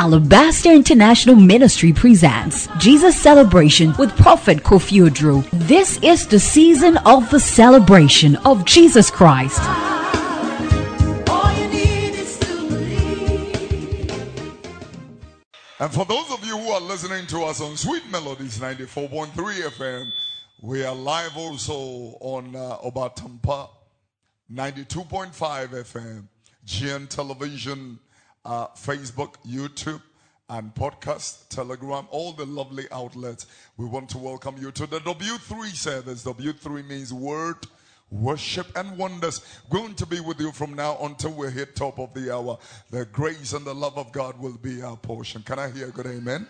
Alabaster International Ministry presents Jesus Celebration with Prophet Kofi Oduro. This is the season of the celebration of Jesus Christ. And for those of you who are listening to us on Sweet Melodies 94.3 FM, we are live also on Obatampa 92.5 FM, GN Television, Facebook, YouTube, and podcast, Telegram, all the lovely outlets. We want to welcome you to the W3 service. W3 means Word, Worship, and Wonders. Going to be with you from now until we hit top of the hour. The grace and the love of God will be our portion. Can I hear a good amen?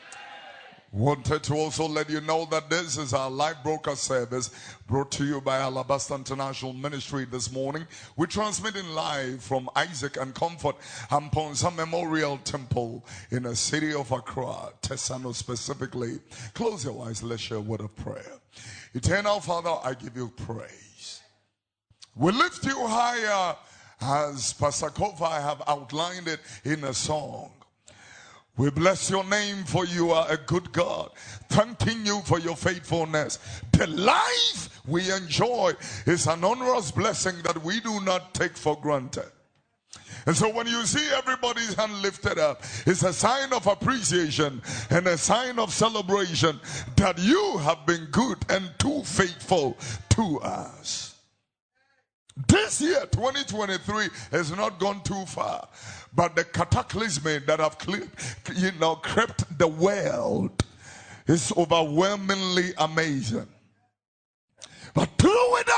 Wanted to also let you know that this is our live broadcast service brought to you by Alabaster International Ministry this morning. We're transmitting live from Isaac and Comfort Amponsa Memorial Temple in the city of Accra, Tesano specifically. Close your eyes, let's share a word of prayer. Eternal Father, I give you praise. We lift you higher as Pastor Kofi have outlined it in a song. We bless your name, for you are a good God. Thanking you for your faithfulness. The life we enjoy is an onerous blessing that we do not take for granted. And so when you see everybody's hand lifted up, it's a sign of appreciation and a sign of celebration that you have been good and too faithful to us. This year, 2023, has not gone too far, but the cataclysm that have crept the world is overwhelmingly amazing. But through it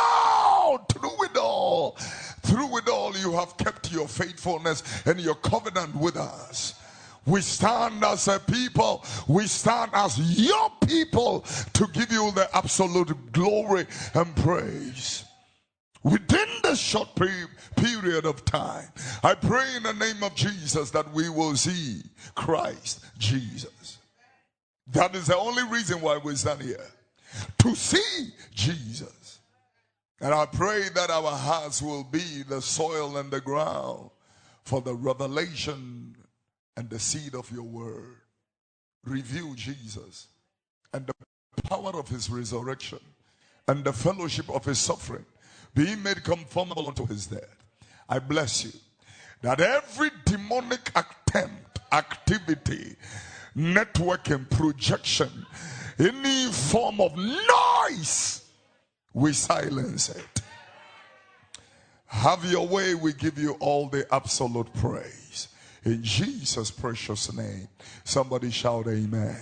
all, you have kept your faithfulness and your covenant with us. We stand as a people, we stand as your people to give you the absolute glory and praise. Within this short period of time, I pray in the name of Jesus that we will see Christ Jesus. That is the only reason why we stand here, to see Jesus. And I pray that our hearts will be the soil and the ground for the revelation and the seed of your word. Reveal Jesus and the power of his resurrection and the fellowship of his suffering, being made conformable unto his death. I bless you that every demonic attempt, activity, networking, projection, any form of noise, we silence it. Have your way, we give you all the absolute praise. In Jesus' precious name. Somebody shout amen.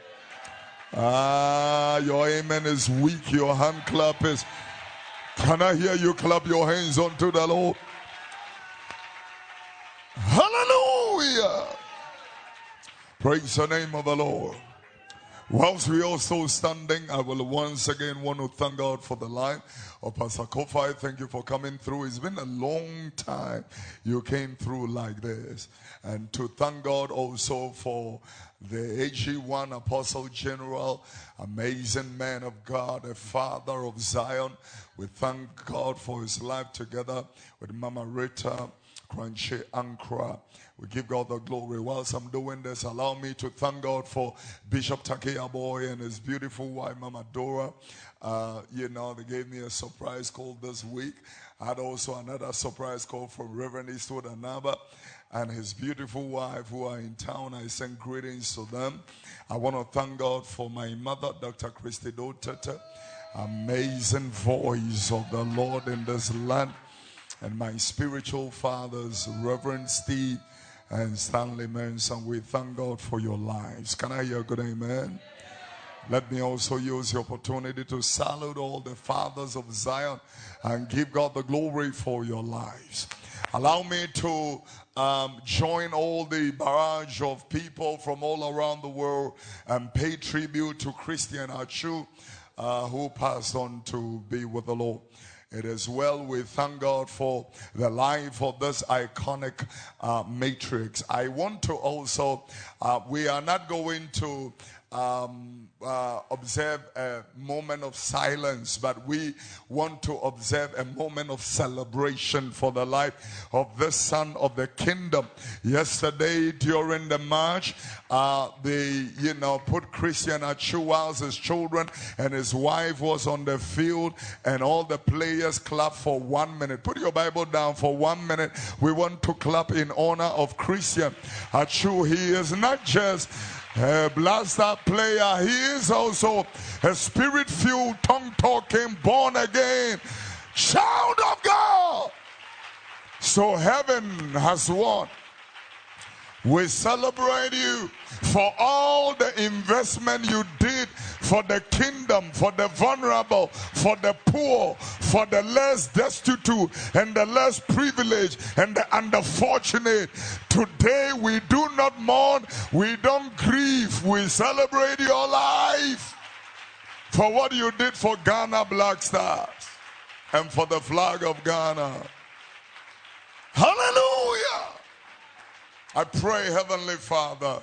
Your amen is weak, your hand clap is... Can I hear you clap your hands unto the Lord? Hallelujah! Praise the name of the Lord. Whilst we are still standing, I will once again want to thank God for the life of Pastor Kofi. Thank you for coming through. It's been a long time you came through like this. And to thank God also for the AG1 Apostle General, amazing man of God, a father of Zion. We thank God for his life together with Mama Rita, Crunchy Ankra. We give God the glory. Whilst I'm doing this, allow me to thank God for Bishop Takeya Boy and his beautiful wife, Mama Dora. They gave me a surprise call this week. I had also another surprise call from Reverend Eastwood Anaba and his beautiful wife who are in town. I send greetings to them. I want to thank God for my mother, Dr. Christy Dotete. Amazing voice of the Lord in this land. And my spiritual fathers, Reverend Steve and Stanley Manson. We thank God for your lives. Can I hear a good amen? Let me also use the opportunity to salute all the fathers of Zion and give God the glory for your lives. Allow me to join all the barrage of people from all around the world and pay tribute to Christian Achu, who passed on to be with the Lord. It is well. We thank God for the life of this iconic matrix. I want to also, we are not going to observe a moment of silence, but we want to observe a moment of celebration for the life of this son of the kingdom. Yesterday during the march, they put Christian Achu whilst his children and his wife was on the field, and all the players clapped for 1 minute. Put your Bible down for 1 minute. We want to clap in honor of Christian Achu. He is not just a blaster player, he is also a spirit-filled, tongue-talking, born-again child of God. So heaven has won. We celebrate you for all the investment you did for the kingdom, for the vulnerable, for the poor, for the less destitute and the less privileged and the underfortunate. Today we do not mourn, we don't grieve, we celebrate your life for what you did for Ghana Black Stars and for the flag of Ghana. Hallelujah! I pray, Heavenly Father,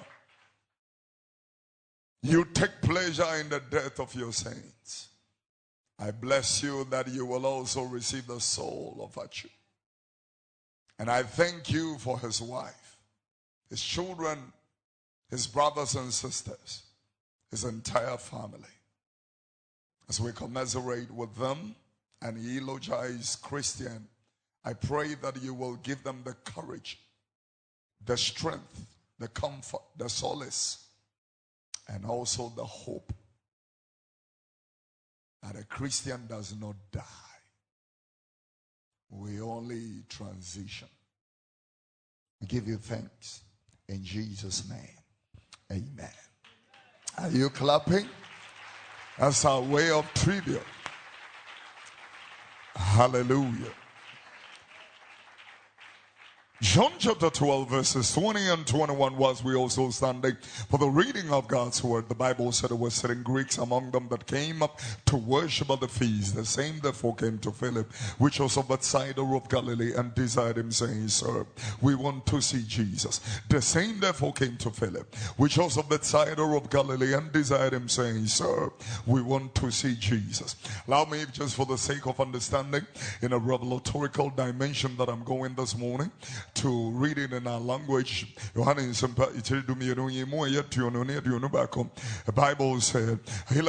you take pleasure in the death of your saints. I bless you that you will also receive the soul of Achu. And I thank you for his wife, his children, his brothers and sisters, his entire family. As we commiserate with them and eulogize Christian, I pray that you will give them the courage, the strength, the comfort, the solace, and also the hope that a Christian does not die. We only transition. We give you thanks in Jesus' name. Amen. Are you clapping? That's our way of tribute. Hallelujah. John chapter 12 verses 20 and 21 was we also standing for the reading of God's word. The Bible said there were certain Greeks among them that came up to worship at the feast. The same therefore came to Philip, which was of Bethsaida of Galilee, and desired him, saying, Sir, we want to see Jesus. The same therefore came to Philip, which was of Bethsaida of Galilee, and desired him, saying, Sir, we want to see Jesus. Allow me, just for the sake of understanding, in a revelatorical dimension that I'm going this morning, to read it in our language. The Bible said,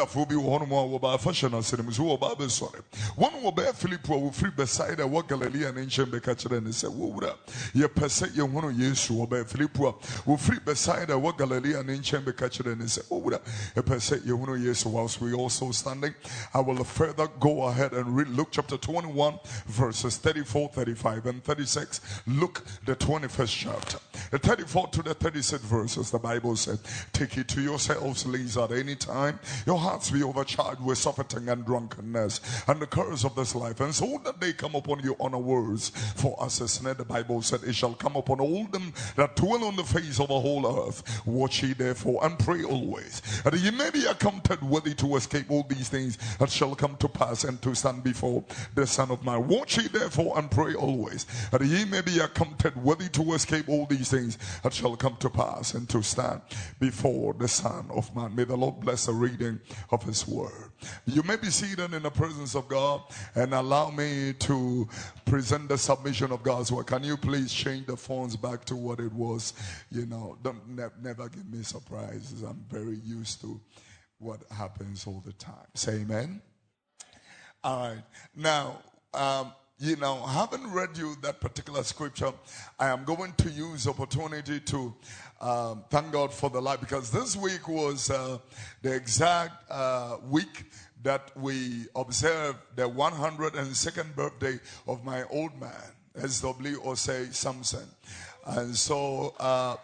one will bear Philip will free beside a Galilee and ancient Becatcher and say, you perceive you want to use you bear Philip will free beside a Galilee and ancient Becatcher and say, you perceive you want to use. Whilst we also standing, I will further go ahead and read Luke chapter 21, verses 34, 35, and 36. Luke the 21st chapter, the 34 to the 36th verses. The Bible said, take it to yourselves, ladies, at any time your hearts be overcharged with surfeiting and drunkenness and the curse of this life, and so that they come upon you unawares. For as a snare, the Bible said, it shall come upon all them that dwell on the face of the whole earth. Watch ye therefore and pray always, that ye may be accounted worthy to escape all these things that shall come to pass and to stand before the Son of Man. Watch ye therefore and pray always, that ye may be accounted worthy to escape all these things that shall come to pass and to stand before the Son of Man. May the Lord bless the reading of his word. You may be seated in the presence of God, and allow me to present the submission of God's word. Can you please change the phones back to what it was? Never give me surprises. I'm very used to what happens all the time. Say amen. All right. Now, having read you that particular scripture, I am going to use opportunity to thank God for the life, because this week was the exact week that we observed the 102nd birthday of my old man, S.W. Osei Sampson. And so, I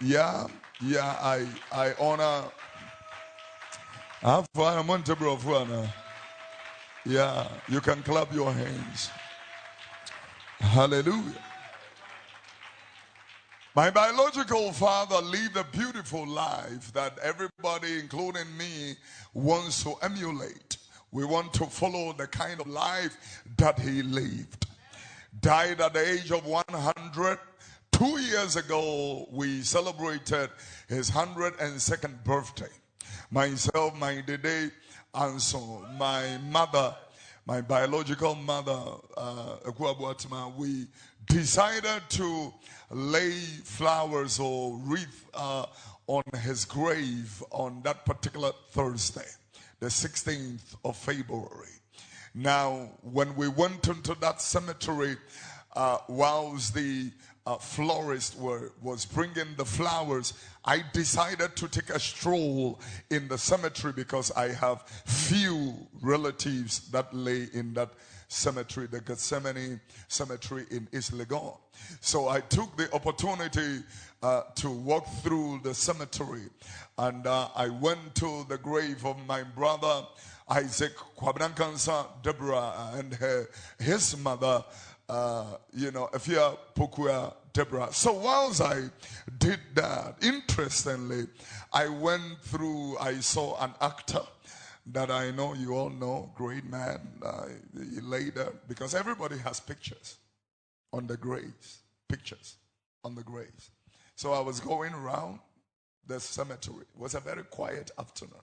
honor. Yeah, you can clap your hands. Hallelujah. My biological father lived a beautiful life that everybody, including me, wants to emulate. We want to follow the kind of life that he lived. Died at the age of 100. 2 years ago, we celebrated his 102nd birthday. myself, my Dede, and so my mother, my biological mother, we decided to lay flowers or wreath on his grave on that particular Thursday, the 16th of February. Now, when we went into that cemetery, whilst the florist was bringing the flowers, I decided to take a stroll in the cemetery because I have few relatives that lay in that cemetery, the Gethsemane Cemetery in East Legon. So I took the opportunity to walk through the cemetery, and I went to the grave of my brother Isaac Kwabrankansa Deborah and his mother, Afia Pokua Deborah. So whilst I did that, interestingly, I went through, I saw an actor that I know you all know, great man, later, because everybody has pictures on the graves, pictures on the graves. So I was going around the cemetery. It was a very quiet afternoon.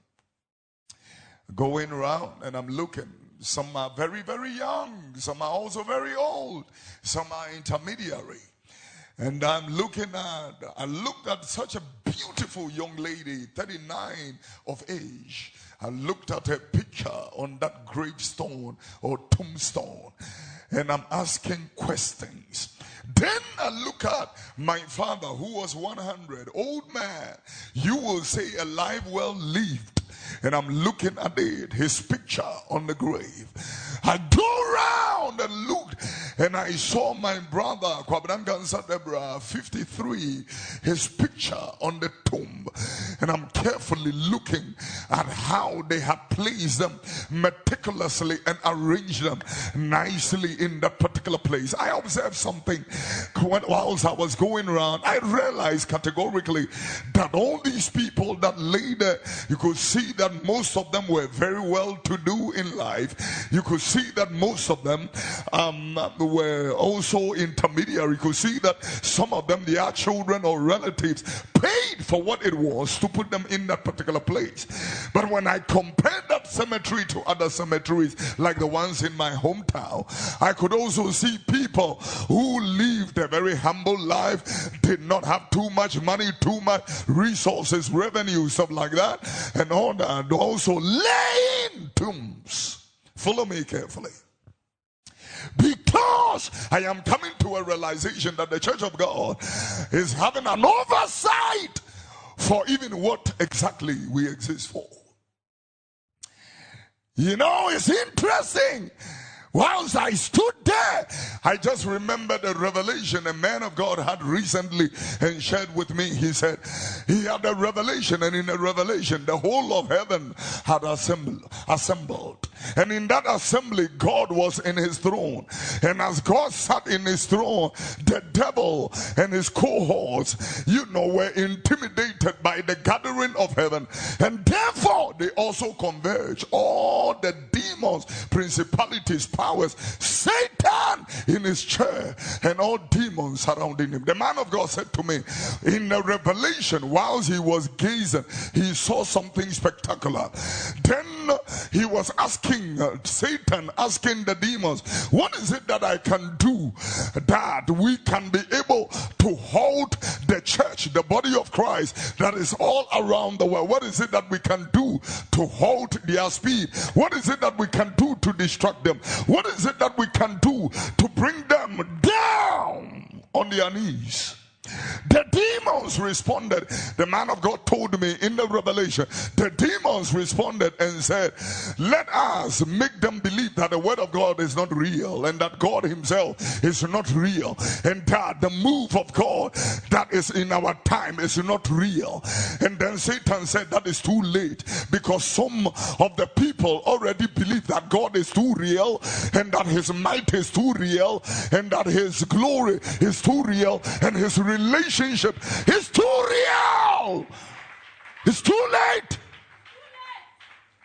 Going around and I'm looking. Some are very, very young. Some are also very old. Some are intermediary. And I looked at such a beautiful young lady, 39 of age. I looked at her picture on that gravestone or tombstone, and I'm asking questions. Then I look at my father, who was 100, old man. You will say a life well lived. And I'm looking at it, his picture on the grave. I go around and looked, and I saw my brother, Kwabrankansa Deborah, 53, his picture on the tomb. And I'm carefully looking at how they had placed them meticulously and arranged them nicely in that particular place. I observed something whilst I was going around. I realized categorically that all these people that lay there, you could see that most of them were very well to do in life. You could see that most of them were also intermediary. You could see that some of them, their children or relatives, paid for what it was to put them in that particular place. But when I compared that cemetery to other cemeteries like the ones in my hometown, I could also see people who lived a very humble life, did not have too much money, too much resources, revenue, stuff like that, and all that. And also laying tombs. Follow me carefully. Because I am coming to a realization that the Church of God is having an oversight for even what exactly we exist for. You know, it's interesting. Whilst I stood there, I just remembered a revelation a man of God had recently and shared with me. He said he had a revelation, and in a revelation the whole of heaven had assembled. And in that assembly, God was in his throne. And as God sat in his throne, the devil and his cohorts, were intimidated by the gathering of heaven. And therefore, they also converged. All the demons, principalities, powers, Satan in his chair, and all demons surrounding him. The man of God said to me, in the revelation, whilst he was gazing, he saw something spectacular. Then he was asking Satan, asking the demons, what is it that I can do that we can be able to hold the church, the body of Christ that is all around the world? What is it that we can do to hold their speed? What is it that we can do to distract them? What is it that we can do to bring them down on their knees? The demons responded. The man of God told me in the revelation, the demons responded and said, let us make them believe that the word of God is not real, and that God himself is not real, and that the move of God that is in our time is not real. And then Satan said that is too late, because some of the people already believe that God is too real, and that his might is too real, and that his glory is too real, and his relationship is too real. It's too late.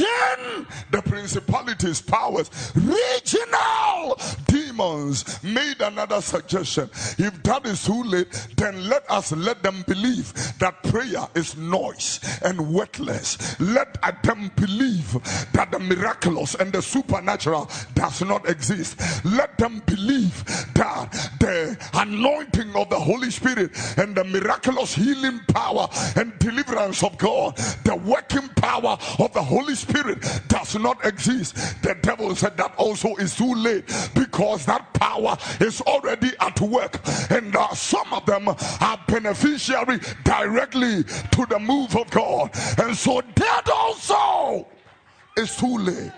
Then the principalities, powers, regional demons made another suggestion. If that is too late, then let them believe that prayer is noise and worthless. Let them believe that the miraculous and the supernatural does not exist. Let them believe that the anointing of the Holy Spirit and the miraculous healing power and deliverance of God, the working power of the Holy Spirit does not exist. The devil said that also is too late, because that power is already at work, and some of them are beneficiary directly to the move of God, and so that also is too late.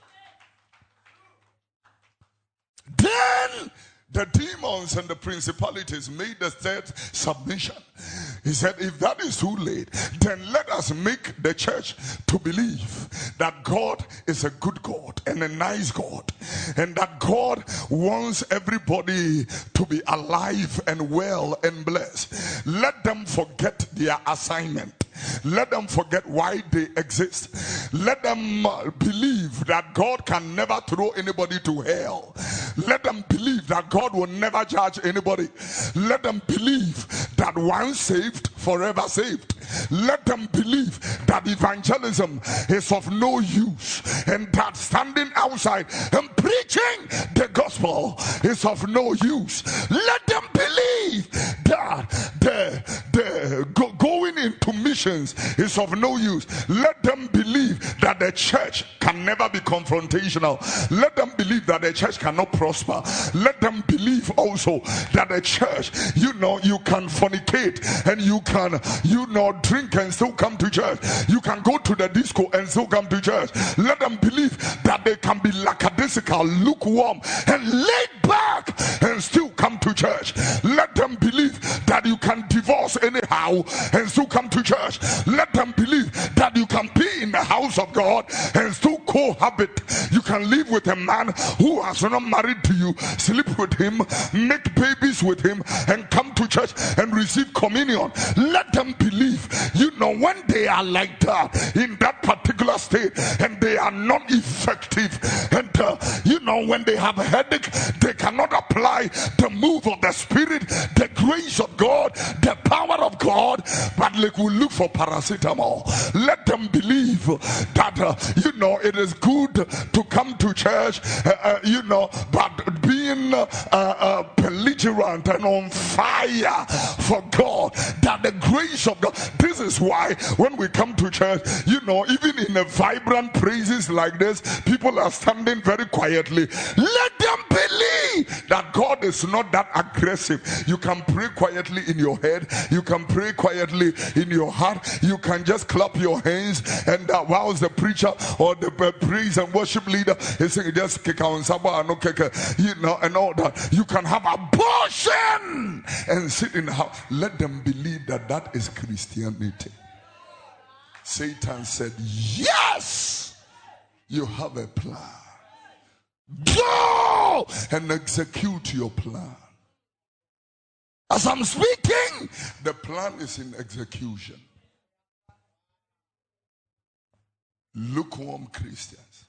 Then the demons and the principalities made the third submission. He said, if that is too late, then let us make the church to believe that God is a good God and a nice God, and that God wants everybody to be alive and well and blessed. Let them forget their assignment. Let them forget why they exist. Let them believe that God can never throw anybody to hell. Let them believe that God will never judge anybody. Let them believe that once saved, forever saved. Let them believe that evangelism is of no use, and that standing outside and preaching the gospel is of no use. Let them believe that the going into missions is of no use. Let them believe that the church can never be confrontational. Let them believe that the church cannot prosper. Let them believe also that the church, you can fornicate and you can, drink and still come to church. You can go to the disco and still come to church. Let them believe that they can be lackadaisical, lukewarm, and laid back and still come to church. Let them believe that you can divorce anyhow and still come to church. Let them believe that you can be in the house of God and still cohabit. You can live with a man who has not married to you, sleep with him, make babies with him, and come to church and receive communion. Let them believe, when they are like that, in that particular state, and they are not effective, and when they have a headache, they cannot apply the move of the Spirit, the grace of God, the power of God, but they will look for paracetamol. Let them believe that it is good to come to church, but being belligerent and on fire for God, that the grace of God. This is why when we come to church, even in a vibrant praises like this, people are standing very quietly. Let them believe that God is not that aggressive. You can pray quietly in your head, you can pray quietly in your heart, you can just clap your hands, and whilst the preacher or the praise and worship leader is saying, just kick on Sabah and all that, you can have abortion and sit in the house. Let them believe that that is Christianity. Satan said, yes, you have a plan. Go and execute your plan. As I'm speaking, the plan is in execution. Lukewarm Christians.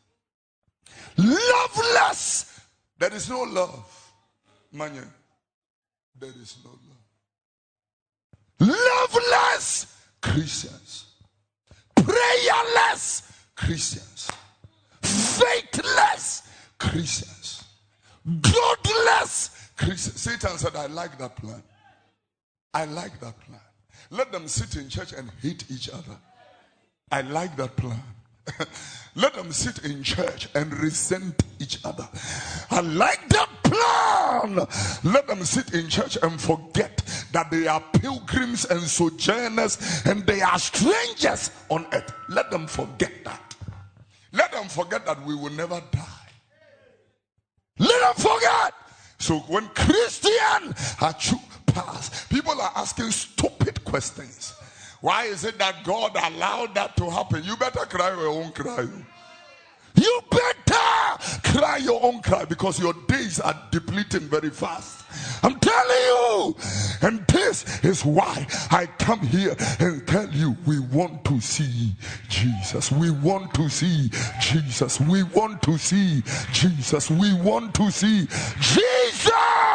Loveless. There is no love. Manya, there is no love. Loveless Christians. Prayerless Christians. Faithless Christians. Godless Christians. Satan said, I like that plan. I like that plan. Let them sit in church and hate each other. I like that plan. Let them sit in church and resent each other. I like that plan. Let them sit in church and forget that they are pilgrims and sojourners and they are strangers on earth. Let them forget that. Let them forget that we will never die. Let them forget. So when Christian pass, people are asking stupid questions. Why is it that God allowed that to happen? You better cry your own cry. You better cry your own cry, because your days are depleting very fast. I'm telling you. And this is why I come here and tell you, we want to see Jesus. We want to see Jesus. We want to see Jesus. We want to see Jesus.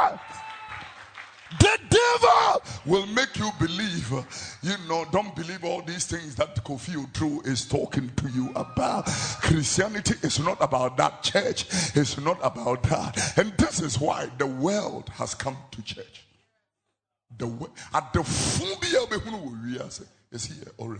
The devil will make you believe, don't believe all these things that Kofi Odro is talking to you about. Christianity is not about that. Church is not about that. And this is why the world has come to church. At the phobia is here already.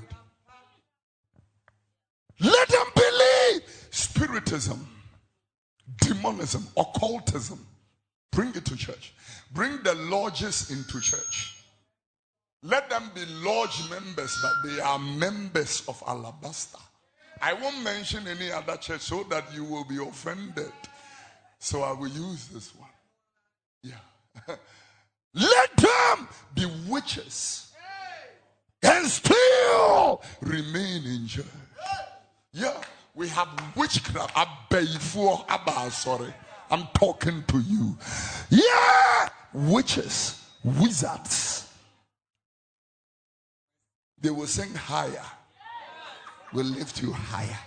Let them believe spiritism, demonism, occultism. Bring it to church. Bring the lodges into church. Let them be lodge members, but they are members of Alabaster. I won't mention any other church so that you will be offended. So I will use this one. Yeah. Let them be witches and still remain in church. Yeah, we have witchcraft. Sorry. I'm talking to you. Yeah, witches, wizards. They will sing higher. Will lift you higher.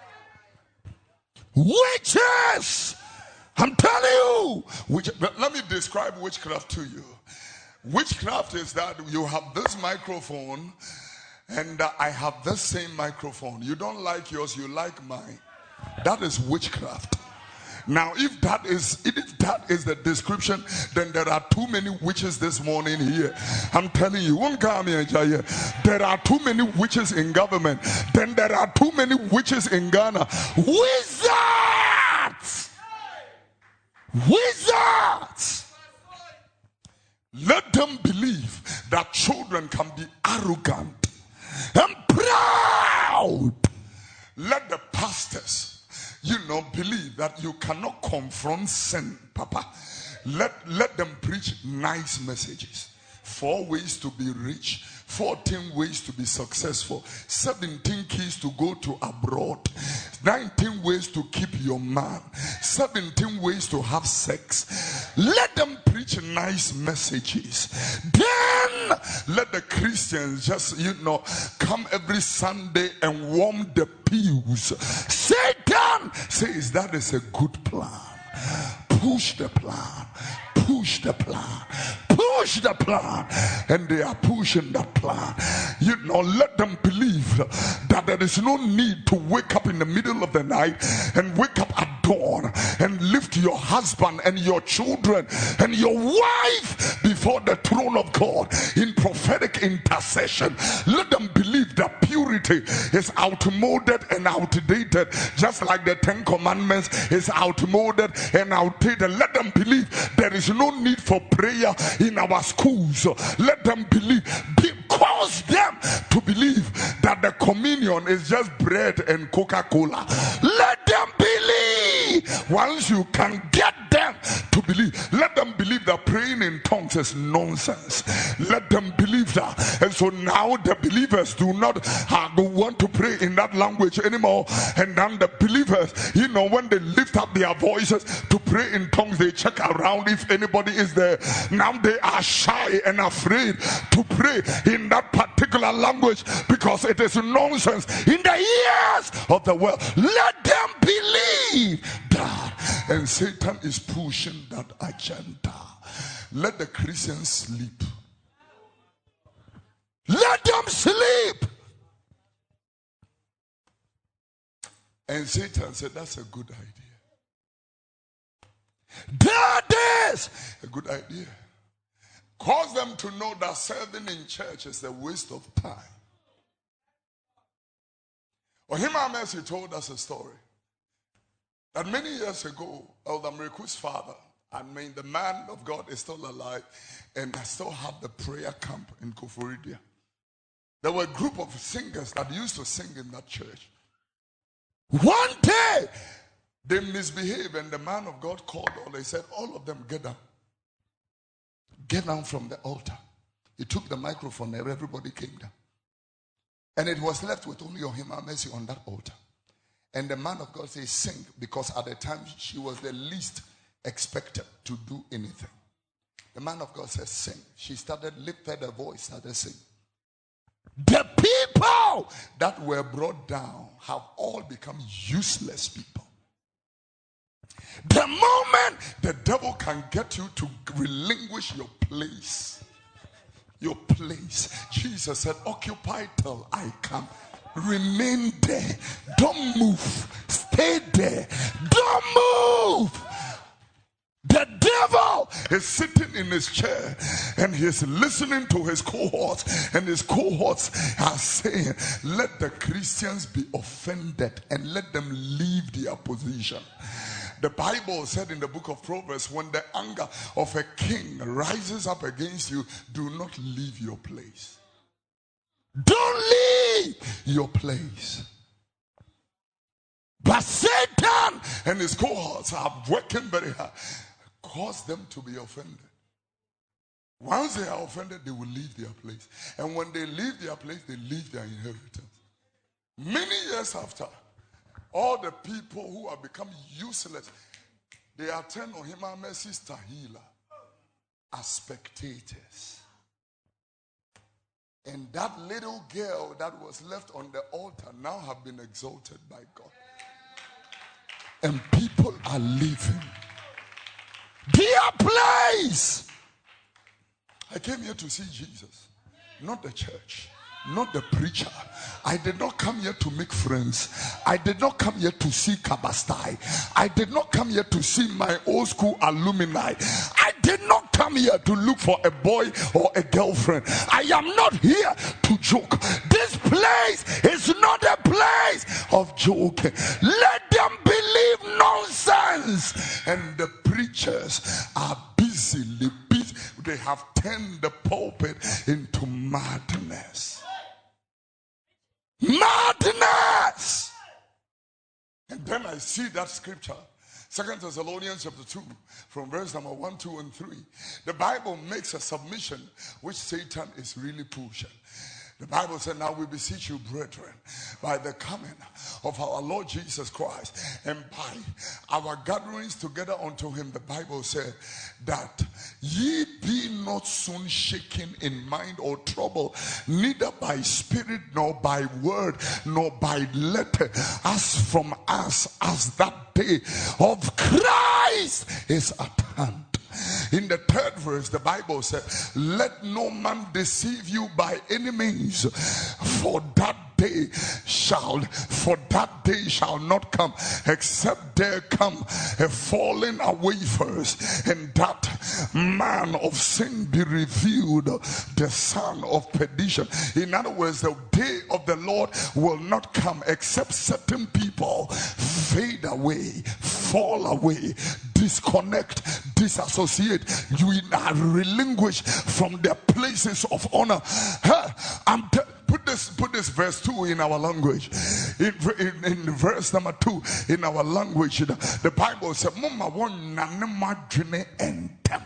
Witches! I'm telling you. Let me describe witchcraft to you. Witchcraft is that you have this microphone and I have this same microphone. You don't like yours, you like mine. That is witchcraft. Now, if that is the description, then there are too many witches this morning here. I'm telling you, there are too many witches in government. Then there are too many witches in Ghana. Wizards! Wizards! Let them believe that children can be arrogant and proud. Let the pastors believe that you cannot confront sin, Papa. Let them preach nice messages. 4 ways to be rich, 14 ways to be successful, 17 keys to go to abroad, 19 ways to keep your man, 17 ways to have sex. Let them preach nice messages. Then let the Christians just, come every Sunday and warm the pews. Satan says that is a good plan. Push the plan. Push the plan. Push the plan. And they are pushing that plan. Let them believe that there is no need to wake up in the middle of the night and wake up at dawn and lift your husband and your children and your wife before the throne of God in prophetic intercession. Let them believe that purity is outmoded and outdated, just like the 10 Commandments is outmoded and outdated. Let them believe there is no need for prayer in our schools. Let them believe, cause them to believe that the communion is just bread and Coca-Cola. Let them believe. Once you can get them to believe, let them believe that praying in tongues is nonsense. Let them believe that. And so now the believers do not want to pray in that language anymore. And then the believers, when they lift up their voices to pray in tongues, they check around if anybody is there. Now they are shy and afraid to pray in that particular language because it is nonsense in the ears of the world. Let them believe that. And Satan is pushing that agenda. Let the Christians sleep. Let them sleep. And Satan said, that's a good idea. That is a good idea. Cause them to know that serving in church is a waste of time. Ohima Mercy told us a story that many years ago, Elder Mreku's father, the man of God is still alive, and I still have the prayer camp in Koforidia. There were a group of singers that used to sing in that church. One day, they misbehaved, and the man of God called all. They said, all of them get down. Get down from the altar. He took the microphone and everybody came down. And it was left with only Ohima Mercy on that altar. And the man of God said, sing, because at the time she was the least expected to do anything. The man of God said, sing. She lifted her voice, started singing. The people that were brought down have all become useless people. The moment the devil can get you to relinquish your place, Jesus said, occupy till I come. Remain there. Don't move. Stay there. Don't move. The devil is sitting in his chair and he's listening to his cohorts, and his cohorts are saying, let the Christians be offended and let them leave their position. The Bible said in the book of Proverbs, when the anger of a king rises up against you, do not leave your place. Don't leave your place. But Satan and his cohorts are working very hard. Cause them to be offended. Once they are offended, they will leave their place. And when they leave their place, they leave their inheritance. Many years after, all the people who have become useless, they attend Ohima Mercy's Tahila as spectators. And that little girl that was left on the altar now have been exalted by God. And people are leaving their place. I came here to see Jesus, not the church, not the preacher. I did not come here to make friends. I did not come here to see Kabastai. I did not come here to see my old school alumni. I did not come here to look for a boy or a girlfriend. I am not here to joke. This place is not a place of joking. Let them believe nonsense. And the preachers are busily busy. They have turned the pulpit into madness. Madness! And then I see that scripture, 2 Thessalonians chapter 2, from verse number 1, 2, and 3. The Bible makes a submission which Satan is really pushing. The Bible said, now we beseech you, brethren, by the coming of our Lord Jesus Christ and by our gatherings together unto him, the Bible said that ye be not soon shaken in mind or trouble, neither by spirit, nor by word, nor by letter, as from us, as that day of Christ is at hand. In the third verse, the Bible said, let no man deceive you by any means, for that day shall not come, except there come a falling away first, and that man of sin be revealed, the son of perdition. In other words, the day of the Lord will not come except certain people fade away, fall away, disconnect, disassociate, you are relinquished from their places of honor. Put this verse 2 in our language. In verse number 2 in our language, the Bible says, Mama won nanema dwene entem.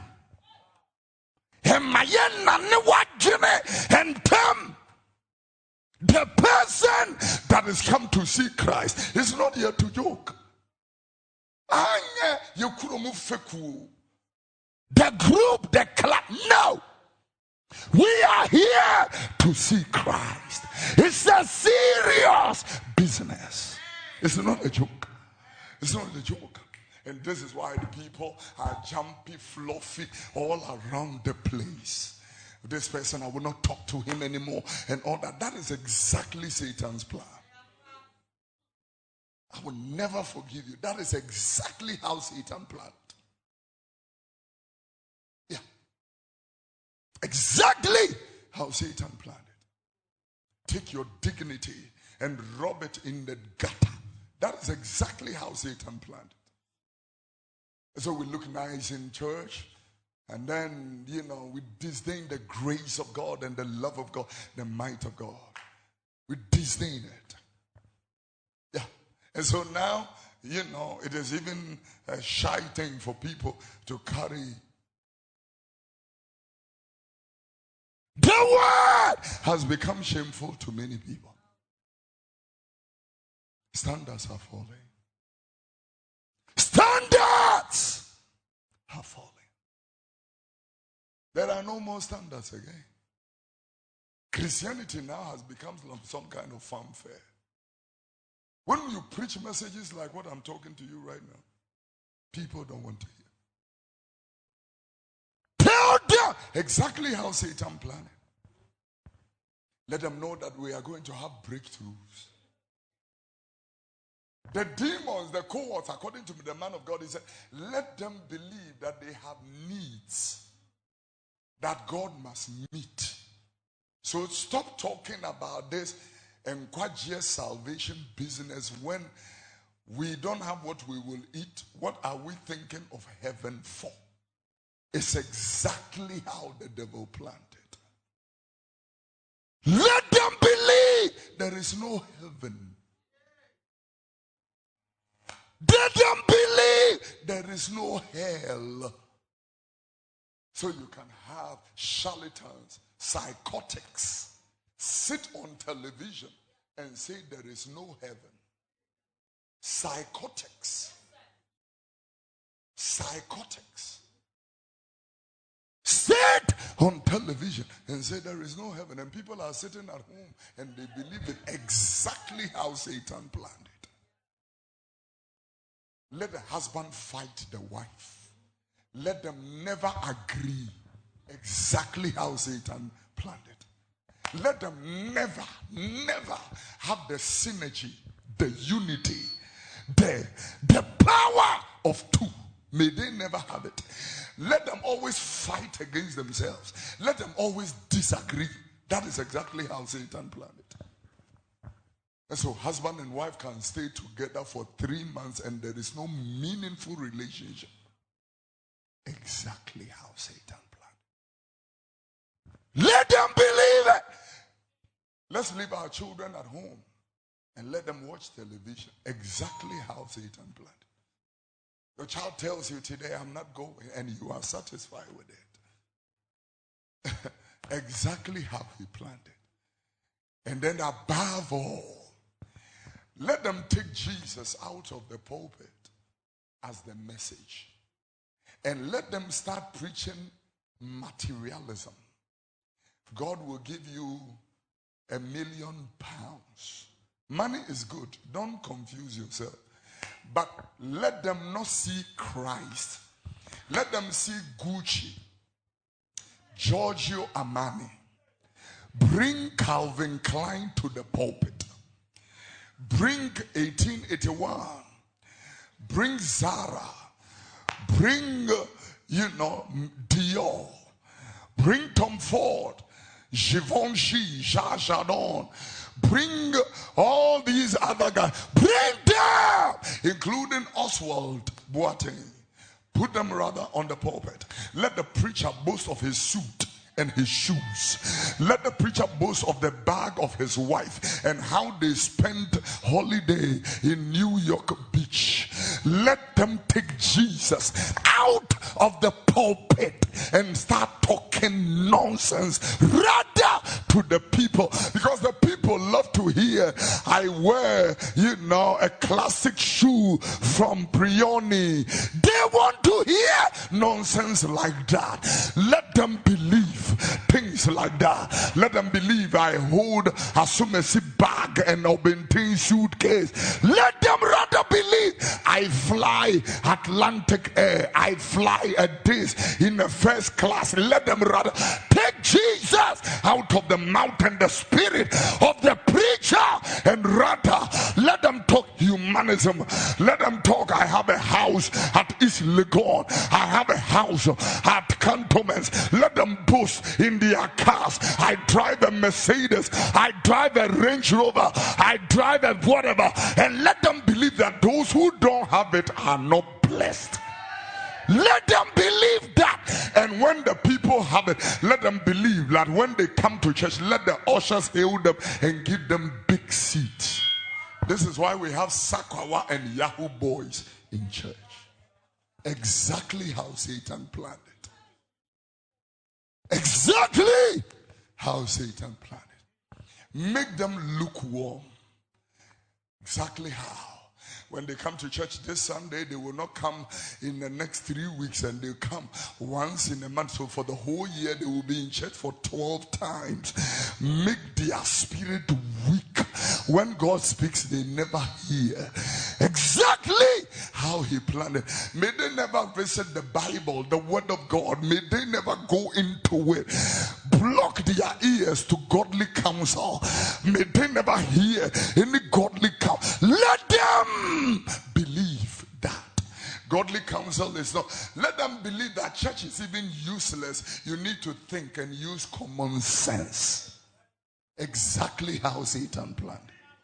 Emaye nanewa dwene entem. The person that has come to see Christ is not here to joke. The group, the club, no. We are here to see Christ. It's a serious business. It's not a joke. It's not a joke. And this is why the people are jumpy, fluffy all around the place. This person, I will not talk to him anymore and all that. That is exactly Satan's plan. I will never forgive you. That is exactly how Satan planned. Yeah. Exactly how Satan planned it. Take your dignity and rub it in the gutter. That is exactly how Satan planned it. So we look nice in church, and then, we disdain the grace of God and the love of God, the might of God. We disdain it. Yeah. And so now, it is even a shy thing for people to carry. The word has become shameful to many people. Standards are falling. Standards are falling. There are no more standards again. Christianity now has become some kind of fanfare. When you preach messages like what I'm talking to you right now, people don't want to hear. Tell them exactly how Satan planned it. Let them know that we are going to have breakthroughs. The demons, the cohorts, according to the man of God, he said, let them believe that they have needs that God must meet. So stop talking about this Nkwajie salvation business when we don't have what we will eat. What are we thinking of heaven for? It's exactly how the devil planned it. Let them believe there is no heaven. Let them believe there is no hell. So you can have charlatans, psychotics, sit on television and say there is no heaven. Psychotics. Sit on television and say there is no heaven. And people are sitting at home and they believe it exactly how Satan planned it. Let the husband fight the wife. Let them never agree exactly how Satan planned it. Let them never have the synergy, the unity, the power of two. May they never have it. Let them always fight against themselves. Let them always disagree. That is exactly how Satan planned it. And so husband and wife can stay together for 3 months and there is no meaningful relationship. Exactly how Satan planned. Let them believe it. Let's leave our children at home and let them watch television. Exactly how Satan planned. Your child tells you today, I'm not going, and you are satisfied with it. Exactly how he planned it. And then above all, let them take Jesus out of the pulpit as the message. And let them start preaching materialism. God will give you £1 million. Money is good. Don't confuse yourself. But let them not see Christ. Let them see Gucci, Giorgio Armani. Bring Calvin Klein to the pulpit. Bring 1881. Bring Zara. Bring, Dior. Bring Tom Ford, Givenchy, Chardon. Bring all these other guys. Bring them, including Oswald Boateng. Put them rather on the pulpit. Let the preacher boast of his suit and his shoes. Let the preacher boast of the bag of his wife and how they spent holiday in New York Beach. Let them take Jesus out of the pulpit and start talking nonsense rather to the people, because the people love to hear, I wear, a classic shoe from Brioni. They want to hear nonsense like that. Let them believe things like that. Let them believe I hold a Sumesi bag and a Bentin suitcase. Let them rather believe I fly Atlantic Air. I fly at this in the first class. Let them rather take Jesus out of the mouth and the spirit of the preacher, and rather let them talk humanism. Let them talk, I have a house at East Legon. I have a house at Cantonments. Let them boast in their cars. I drive a Mercedes. I drive a Range Rover. I drive a whatever. And let them believe that those who don't have it are not blessed. Let them believe that. And when the people have it, let them believe that when they come to church, let the ushers hail them and give them big seats. This is why we have Sakwawa and Yahoo boys in church. Exactly how Satan planned it. Exactly how Satan planned it. Make them lukewarm. Exactly how. when they come to church this Sunday, they will not come in the next 3 weeks, and they come once in a month. So for the whole year, they will be in church for 12 times. Make their spirit weak. When God speaks, they never hear exactly how he planned it. May they never visit the Bible, the word of God. May they never go into it. Block their ears to godly counsel. May they never hear any godly counsel. Let them believe that godly counsel is not. Let them believe that church is even useless. You need to think and use common sense. Exactly how Satan planned.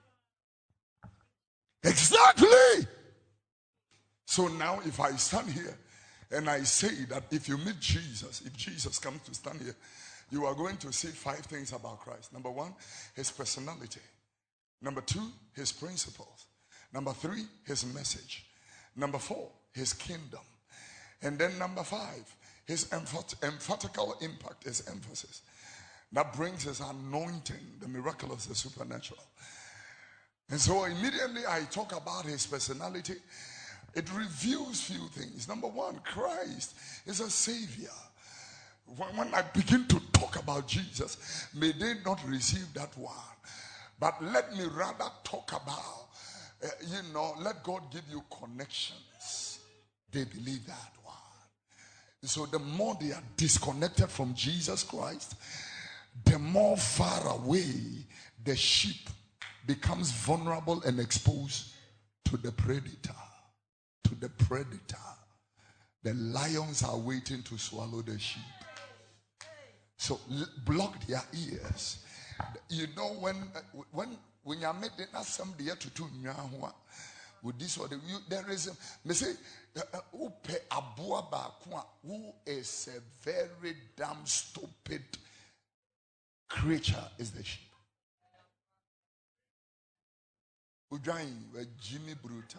Exactly. So now if I stand here and I say that if you meet Jesus, if Jesus comes to stand here, you are going to see 5 things about Christ. Number 1, his personality. Number 2, his principles. Number 3, his message. Number 4, his kingdom. And then number 5, his emphatical impact, his emphasis. That brings his anointing, the miraculous, the supernatural. And so immediately I talk about his personality. It reveals few things. Number 1, Christ is a savior. When I begin to talk about Jesus, may they not receive that one. But let me rather talk about, let God give you connections. They believe that one. So the more they are disconnected from Jesus Christ, the more far away the sheep becomes vulnerable and exposed to the predator. To the predator. The lions are waiting to swallow the sheep. So block their ears. You know when you are making somebody to do with this or there is me say who is a very damn stupid creature is the sheep. Jimmy Bruta.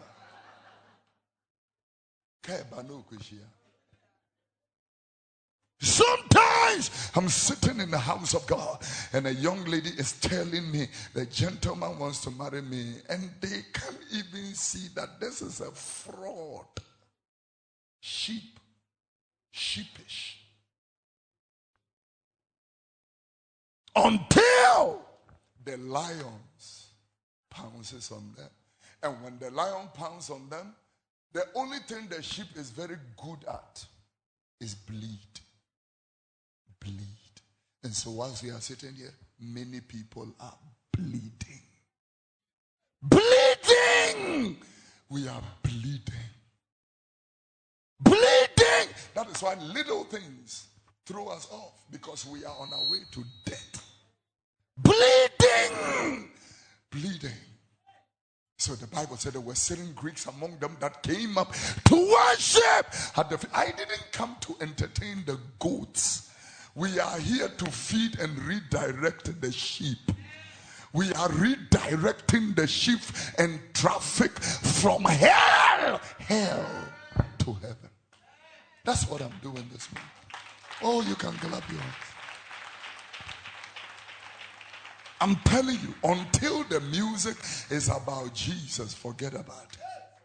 Sometimes I'm sitting in the house of God and a young lady is telling me the gentleman wants to marry me, and they can't even see that this is a fraud. Sheepish. Until the lions pounces on them. And when the lion pounces on them, the only thing the sheep is very good at is bleed. And so whilst we are sitting here, many people are bleeding. We are bleeding. That is why little things throw us off, because we are on our way to death. Bleeding. So the Bible said there were certain Greeks among them that came up to worship. I didn't come to entertain the goats. We are here to feed and redirect the sheep. We are redirecting the sheep and traffic from hell to heaven. That's what I'm doing this morning. Oh, you can clap your hands. I'm telling you, until the music is about Jesus, forget about it.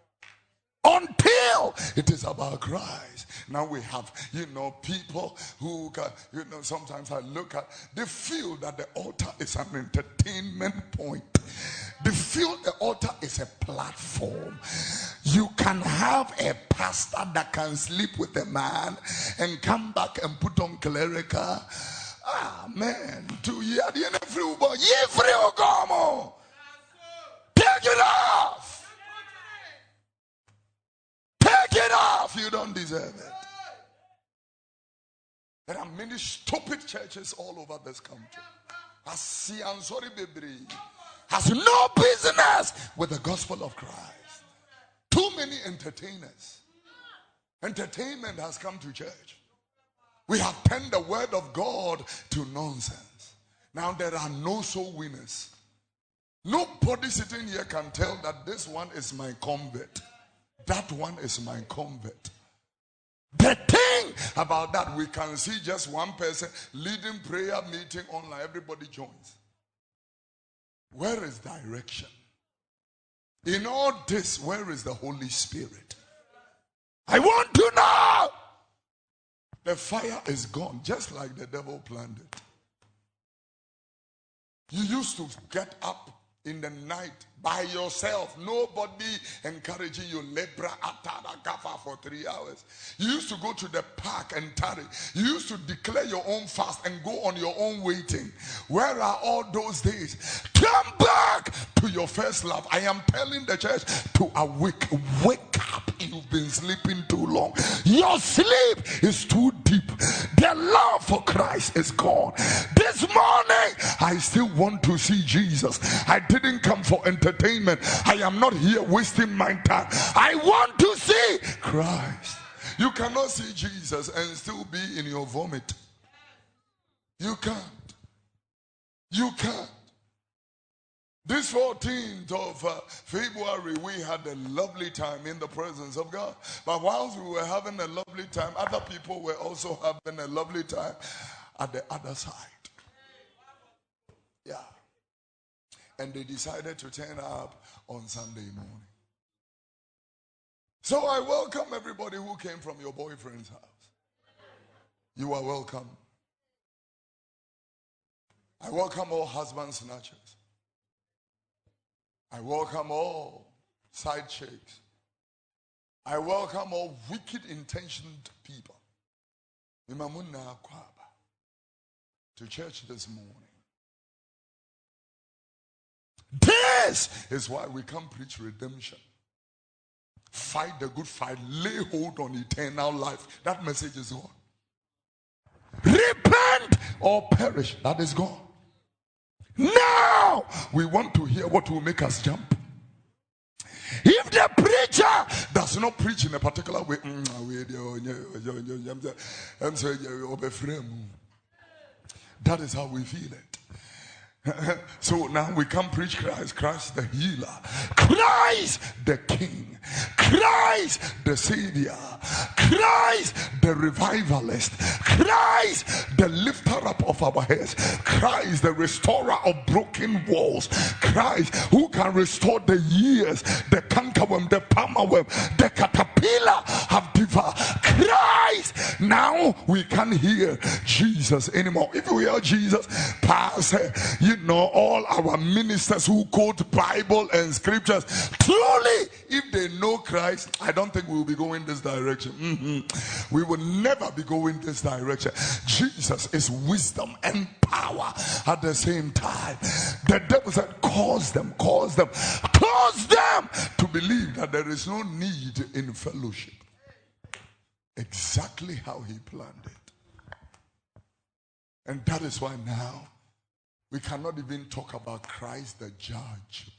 Until it is about Christ. Now we have, people who, sometimes I look at, they feel that the altar is an entertainment point. They feel the altar is a platform. You can have a pastor that can sleep with a man and come back and put on clerical. Man, take it off. Take it off. You don't deserve it. There are many stupid churches all over this country. Has no business with the gospel of Christ. Too many entertainers. Entertainment has come to church. We have turned the word of God to nonsense. Now there are no soul winners. Nobody sitting here can tell that this one is my convert. That one is my convert. The thing about that, we can see just one person leading prayer meeting online. Everybody joins. Where is direction? In all this, where is the Holy Spirit? I want to know. The fire is gone, just like the devil planned it. You used to get up in the night by yourself, nobody encouraging you, lebra atada gafa for 3 hours. You used to go to the park and tarry. You used to declare your own fast and go on your own waiting. Where are all those days? Come back to your first love. I am telling the church to awake. Wake up. You've been sleeping too long. Your sleep is too deep. The love for Christ is gone. This morning, I still want to see Jesus. I didn't come for entertainment. I am not here wasting my time. I want to see Christ. You cannot see Jesus and still be in your vomit. You can't. You can't. This 14th of February, we had a lovely time in the presence of God. But whilst we were having a lovely time, other people were also having a lovely time at the other side. Yeah. And they decided to turn up on Sunday morning. So I welcome everybody who came from your boyfriend's house. You are welcome. I welcome all husband snatchers. I welcome all side chicks. I welcome all wicked intentioned people. To church this morning. This is why we come preach redemption. Fight the good fight. Lay hold on eternal life. That message is gone. Repent or perish. That is gone. Now we want to hear what will make us jump. If the preacher does not preach in a particular way, that is how we feel it. So now we come preach Christ, Christ the healer, Christ the king, Christ the savior, Christ the revivalist, Christ the lifter up of our heads, Christ the restorer of broken walls, Christ who can restore the years, the cankerworm, the palmerworm, the caterpillar have devoured. Christ. Now we can't hear Jesus anymore. If we hear Jesus, Pastor, you know, all our ministers who quote Bible and scriptures, truly, if they know Christ, I don't think we will be going this direction. We will never be going this direction. Jesus is wisdom and power at the same time. The devil said, cause them to believe that there is no need in fellowship. Exactly how he planned it. And that is why now we cannot even talk about Christ the judge.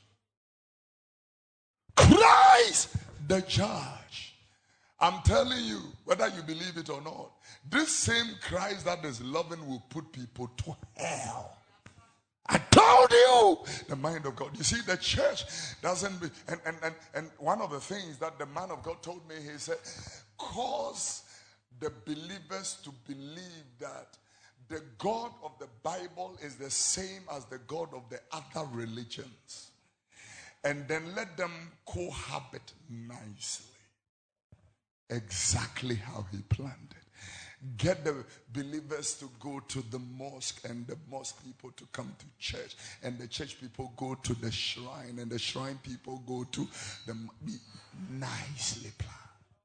Christ the judge. I'm telling you, whether you believe it or not, this same Christ that is loving will put people to hell. I told you the mind of God. You see, the church doesn't be, and one of the things that the man of God told me, he said, cause the believers to believe that the God of the Bible is the same as the God of the other religions. And then let them cohabit nicely. Exactly how he planned it. Get the believers to go to the mosque and the mosque people to come to church. And the church people go to the shrine and the shrine people go to the nicely planned.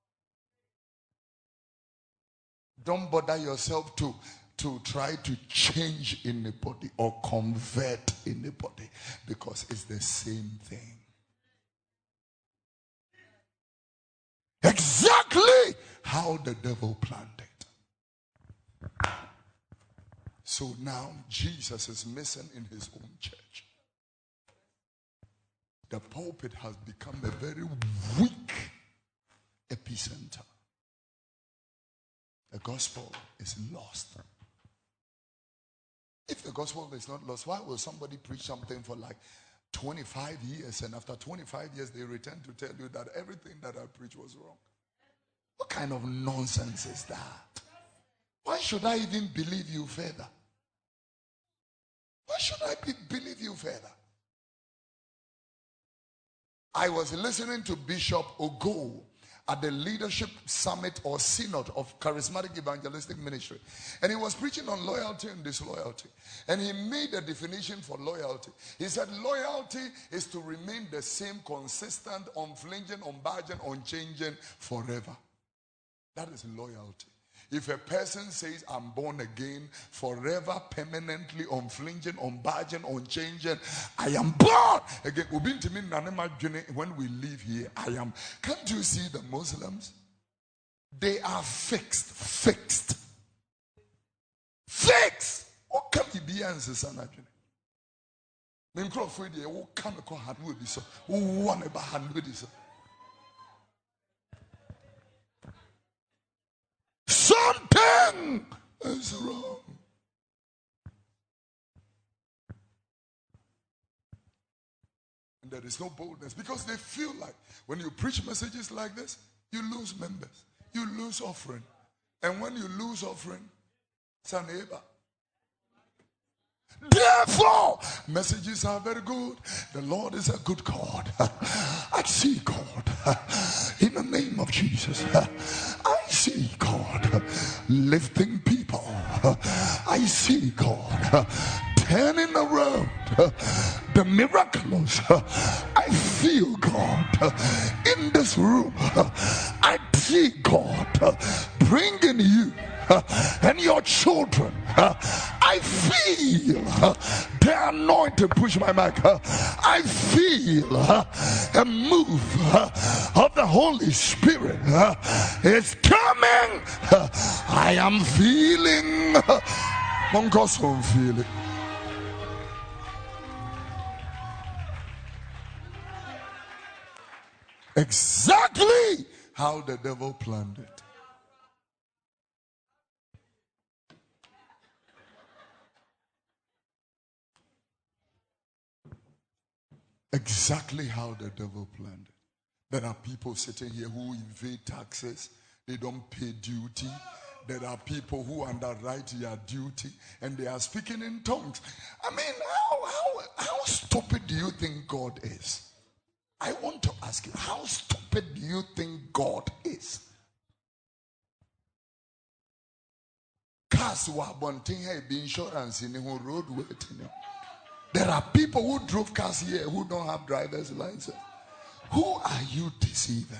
Don't bother yourself to try to change anybody or convert anybody, because it's the same thing. Exactly how the devil planned it. So now Jesus is missing in his own church. The pulpit has become a very weak epicenter. The gospel is lost. If the gospel is not lost, why will somebody preach something for like 25 years and after 25 years they return to tell you that everything that I preached was wrong? What kind of nonsense is that? Why should I even believe you further? Why should I believe you further? I was listening to Bishop Ogo at the Leadership Summit or Synod of Charismatic Evangelistic Ministry. And he was preaching on loyalty and disloyalty. And he made a definition for loyalty. He said loyalty is to remain the same, consistent, unflinching, unbudging, unchanging forever. That is loyalty. If a person says, I'm born again, forever, permanently, unflinching, unbudging, unchanging, I am born again. When we live here, I am. Can't you see the Muslims? They are fixed. Fixed. What can you be answer, son? Something is wrong. And there is no boldness because they feel like when you preach messages like this, you lose members, you lose offering. And when you lose offering, it's a neighbor. Therefore, messages are very good. The Lord is a good God. I see God in the name of Jesus. I see God lifting people. I see God turning around the miraculous. I feel God in this room. I see God bringing you and your children. I feel the anointing. Push my mic. I feel a move of the Holy Spirit is coming. I am feeling. Mongoso feel it. Exactly how the devil planned it. Exactly how the devil planned it. There are people sitting here who evade taxes. They don't pay duty. There are people who underwrite their duty and they are speaking in tongues. I mean, how stupid do you think God is? I want to ask you, how stupid do you think God is? Cars were bunting insurance in the road waiting. There are people who drove cars here who don't have driver's license. Who are you deceiving?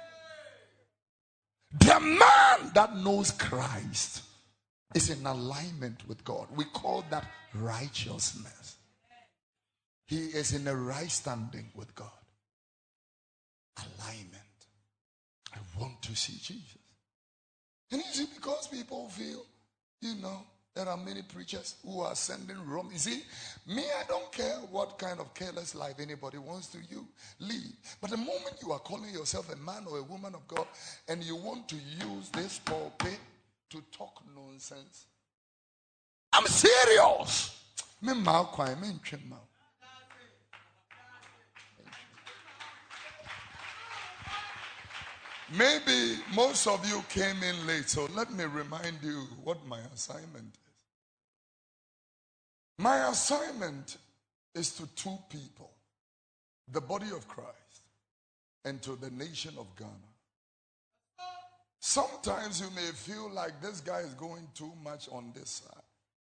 The man that knows Christ is in alignment with God. We call that righteousness. He is in a right standing with God. Alignment. I want to see Jesus. And you see, because people feel, there are many preachers who are sending wrong. You see, me, I don't care what kind of careless life anybody wants to lead. But the moment you are calling yourself a man or a woman of God and you want to use this pulpit to talk nonsense, I'm serious. Maybe most of you came in late, so let me remind you what my assignment is. My assignment is to two people, the body of Christ and to the nation of Ghana. Sometimes you may feel like this guy is going too much on this side.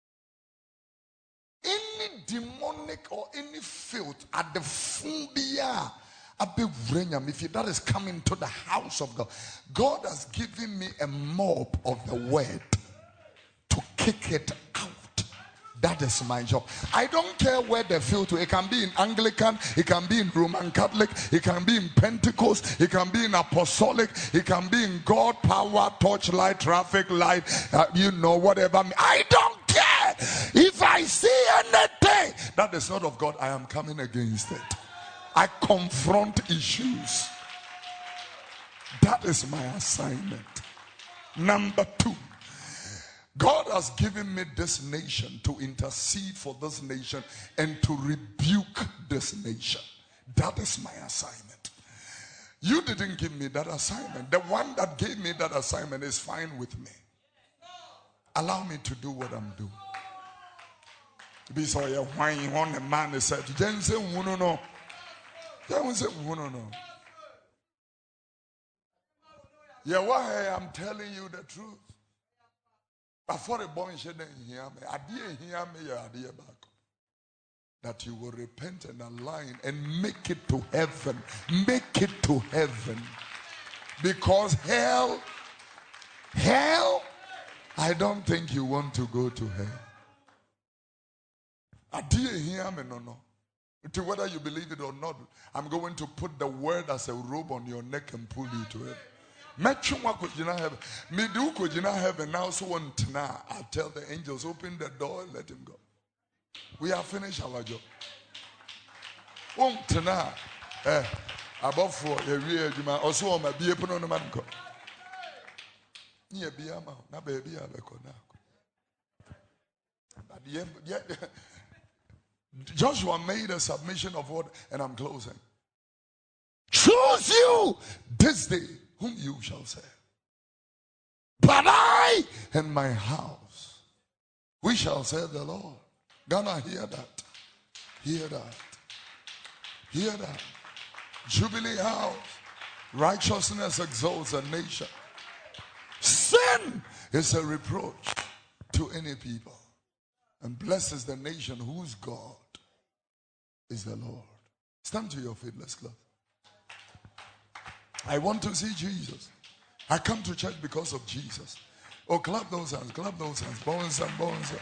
Any demonic or any filth at the fumbia, if that is coming to the house of God, God has given me a mop of the word to kick it out. That is my job. I don't care where they feel to. It can be in Anglican, it can be in Roman Catholic, it can be in Pentecost, it can be in Apostolic, it can be in God, power, torchlight, traffic light, whatever. I don't care. If I see anything that is not of God, I am coming against it. I confront issues. That is my assignment. Number 2. God has given me this nation to intercede for this nation and to rebuke this nation. That is my assignment. You didn't give me that assignment. The one that gave me that assignment is fine with me. Allow me to do what I'm doing. Be so why on the man said, Jensen, no. That one say, no. Yeah, why I'm telling you the truth. Before the boy said, hear me. I didn't hear me. Yeah, I did back. That you will repent and align and make it to heaven. Make it to heaven. Because hell, I don't think you want to go to hell. I didn't hear me, no. To whether you believe it or not, I'm going to put the word as a robe on your neck and pull you to heaven. Heaven now, so on tonight, I tell the angels, open the door and let him go. We have finished our job. Tonight, above for a real also on my be open on the man. Near Biama, not baby, I at the end, Joshua made a submission of what, and I'm closing. Choose you this day whom you shall serve. But I and my house, we shall serve the Lord. Ghana, hear that. Hear that. Hear that. Jubilee house. Righteousness exalts a nation. Sin is a reproach to any people. And blesses the nation whose God is the Lord. Stand to your feet. Let's close. I want to see Jesus. I come to church because of Jesus. Oh, clap those hands. Clap those hands. Bones and bones.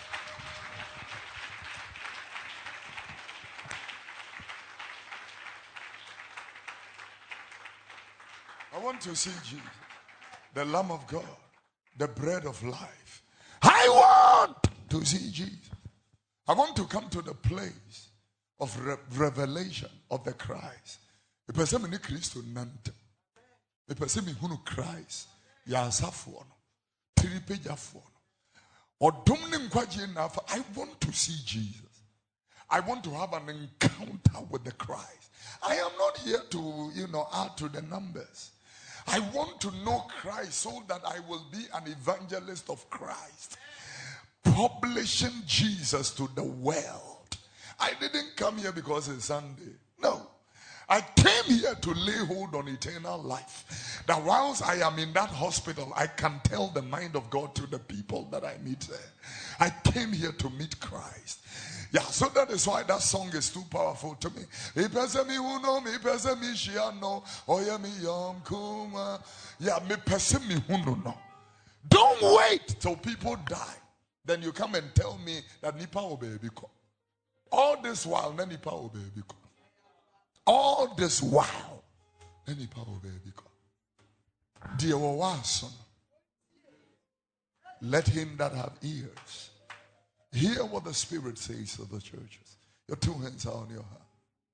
I want to see Jesus, the Lamb of God, the bread of life. I want to see Jesus. I want to come to the place of revelation of the Christ. The person in Christ nante. The person in Christ yasafuano. Tiripejafuano. Or domnim kwaji enough. I want to see Jesus. I want to have an encounter with the Christ. I am not here to, add to the numbers. I want to know Christ so that I will be an evangelist of Christ, publishing Jesus to the world. I didn't come here because it's Sunday. No. I came here to lay hold on eternal life. That whilst I am in that hospital, I can tell the mind of God to the people that I meet there. I came here to meet Christ. Yeah, so that is why that song is too powerful to me. Don't wait till people die. Then you come and tell me that Nipa will be because. All this while, Nipa will be because. All this while, Nipa will be because. Dear Wawason, let him that have ears hear what the Spirit says to the churches. Your two hands are on your heart.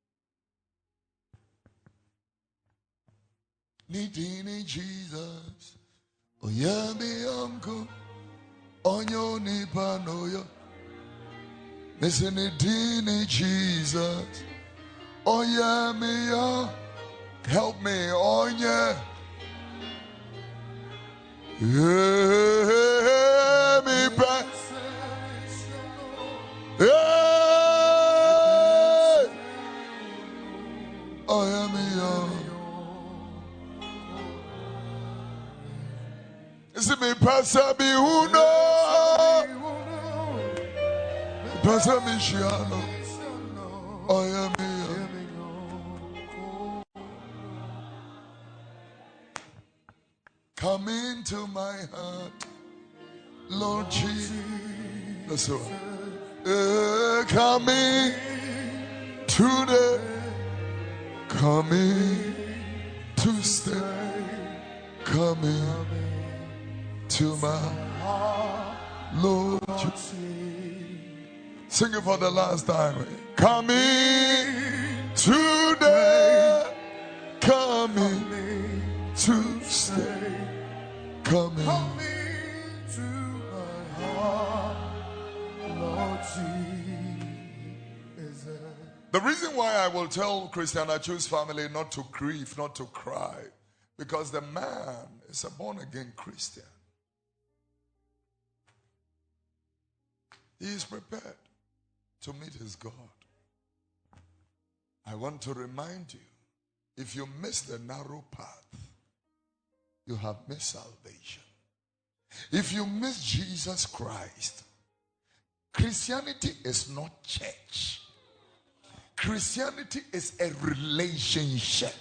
Nidini Jesus, Oyami Uncle, Onyo Nipa Noyo. Listen, Nidini Jesus, Oyami, help me, Onya. Yeah, me back. Is it me pasa mi uno? Pasa mi shiano. I am here. Come into my heart, Lord Jesus. That's right. Coming today, coming to stay, coming to my heart, Lord Jesus. Sing it for the last time. Coming today, coming to stay, coming to my heart. The reason why I will tell Christian Achu's family not to grieve, not to cry, because the man is a born-again Christian. He is prepared to meet his God. I want to remind you, if you miss the narrow path, you have missed salvation. If you miss Jesus Christ, Christianity is not church. Christianity is a relationship.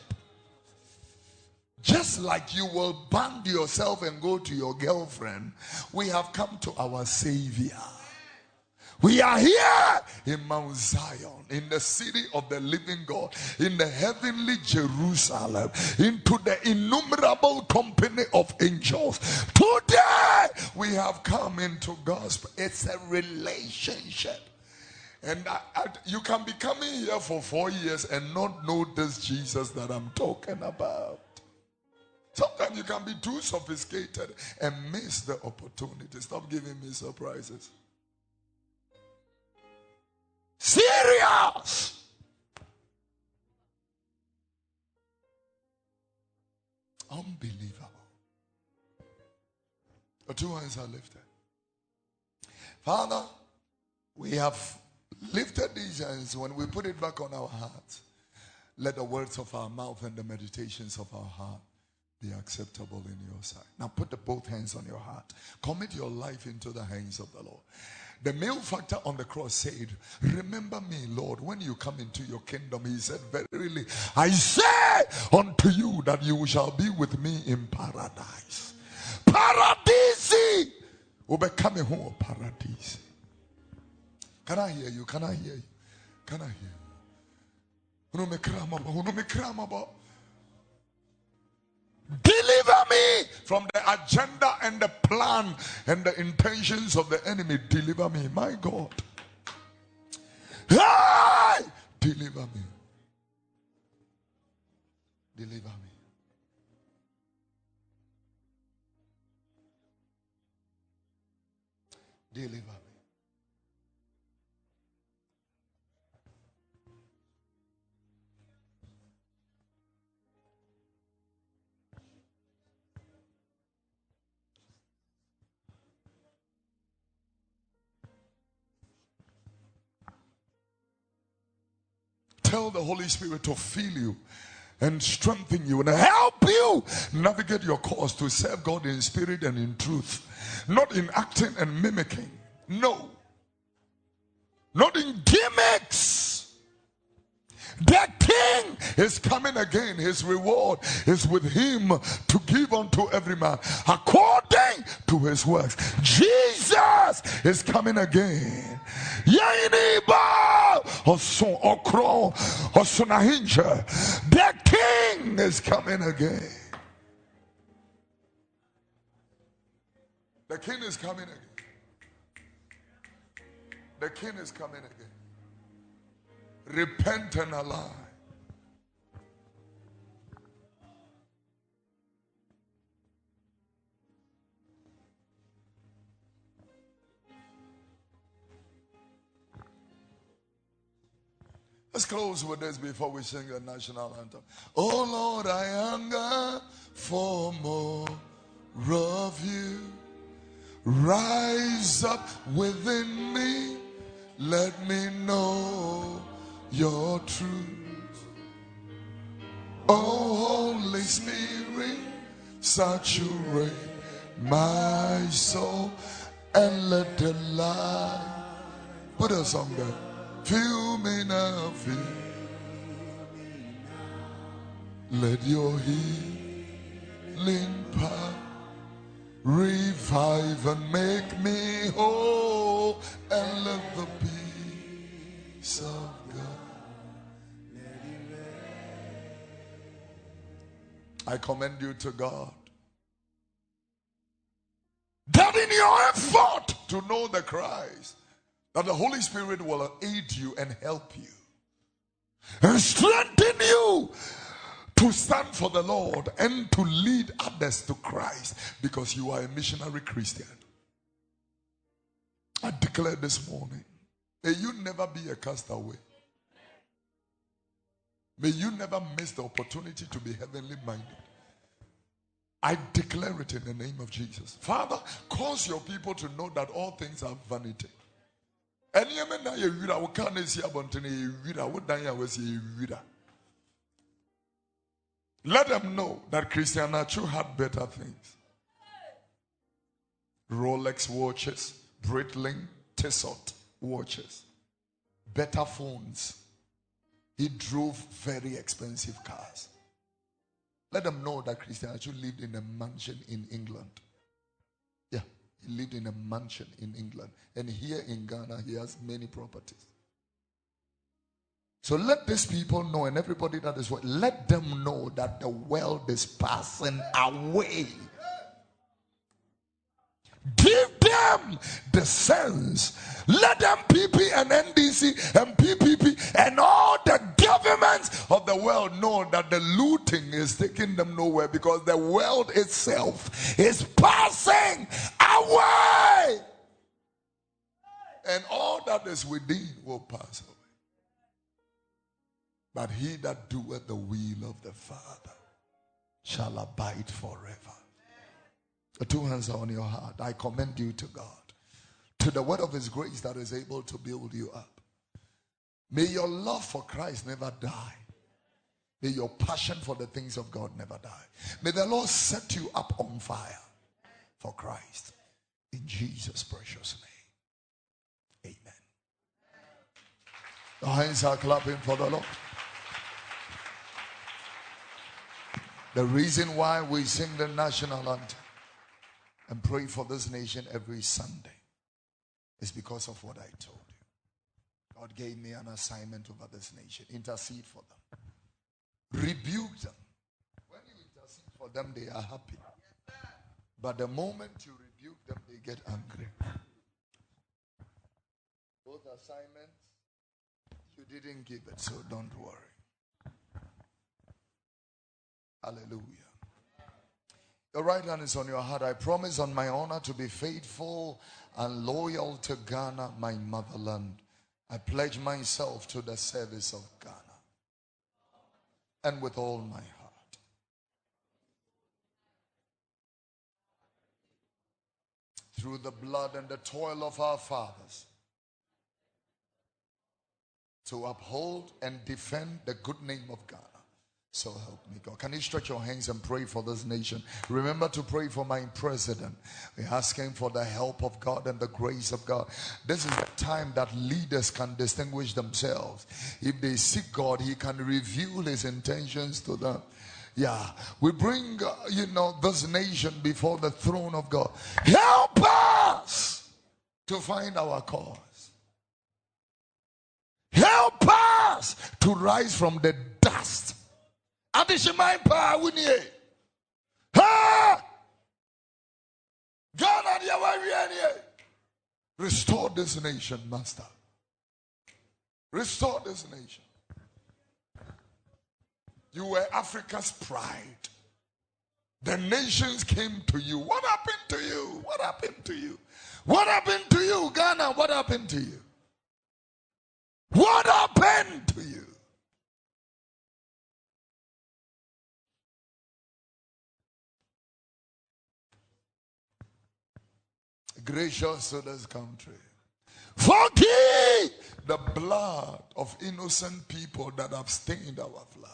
Just like you will band yourself and go to your girlfriend, we have come to our Savior. We are here in Mount Zion, in the city of the living God, in the heavenly Jerusalem, into the innumerable company of angels. Today, we have come into gospel. It's a relationship. And you can be coming here for 4 years and not know this Jesus that I'm talking about. Sometimes you can be too sophisticated and miss the opportunity. Stop giving me surprises. Serious. Unbelievable. The two hands are lifted. Father, we have lifted these hands. When we put it back on our hearts, let the words of our mouth and the meditations of our heart be acceptable in your sight. Now put both hands on your heart. Commit your life into the hands of the Lord. The male factor on the cross said, remember me, Lord, when you come into your kingdom. He said, verily, I say unto you that you shall be with me in paradise. Paradisi. Obekame ho paradise. Can I hear you? Can I hear you? Can I hear you? Deliver me from the agenda and the plan and the intentions of the enemy. Deliver me, my God. Hey! Deliver me. Deliver me. Deliver me. Tell the Holy Spirit to fill you and strengthen you and help you navigate your course to serve God in spirit and in truth. Not in acting and mimicking. No. Not in gimmicks. The King is coming again. His reward is with him to give unto every man according to his works. Jesus is coming again. The King is coming again. The King is coming again. The King is coming again. Repent and alive. Let's close with this before we sing the national anthem. Oh Lord, I hunger for more of you. Rise up within me. Let me know your truth. Oh Holy Spirit, saturate my soul and let the light. Put a song there. Fill me now, fill me now. Let your healing power revive and make me whole, and let the peace of God. I commend you to God that in your effort to know the Christ, that the Holy Spirit will aid you and help you and strengthen you to stand for the Lord and to lead others to Christ, because you are a missionary Christian. I declare this morning, may you never be a castaway. May you never miss the opportunity to be heavenly minded. I declare it in the name of Jesus. Father, cause your people to know that all things are vanity. And you mean that you can't see about any what Danya was a. Let them know that Christian Achu had better things. Rolex watches, Breitling, Tissot watches, better phones. He drove very expensive cars. Let them know that Christian Achu lived in a mansion in England. Yeah, he lived in a mansion in England. And here in Ghana, he has many properties. So let these people know, and everybody that is, let them know that the world is passing away. Give them the sense. Let them PP and NDC and PPP and all the governments of the world know that the looting is taking them nowhere, because the world itself is passing away. And all that is within will pass away. But he that doeth the will of the Father shall abide forever. The two hands are on your heart. I commend you to God, to the word of his grace that is able to build you up. May your love for Christ never die. May your passion for the things of God never die. May the Lord set you up on fire for Christ. In Jesus' precious name. Amen. The hands are clapping for the Lord. The reason why we sing the national anthem and pray for this nation every Sunday is because of what I told you. God gave me an assignment over this nation. Intercede for them. Rebuke them. When you intercede for them, they are happy. But the moment you rebuke them, they get angry. Both assignments, you didn't give it, so don't worry. Hallelujah. Your right hand is on your heart. I promise on my honor to be faithful and loyal to Ghana, my motherland. I pledge myself to the service of Ghana. And with all my heart. Through the blood and the toil of our fathers, to uphold and defend the good name of Ghana. So help me God. Can you stretch your hands and pray for this nation? Remember to pray for my president. We're asking for the help of God and the grace of God. This is the time that leaders can distinguish themselves. If they seek God, he can reveal his intentions to them. Yeah, we bring, this nation before the throne of God. Help us to find our cause. Help us to rise from the dust. Restore this nation, Master. Restore this nation. You were Africa's pride. The nations came to you. What happened to you? What happened to you? What happened to you, Ghana? What happened to you? What happened to you? Gracious to this country. Forgive the blood of innocent people that have stained our flag.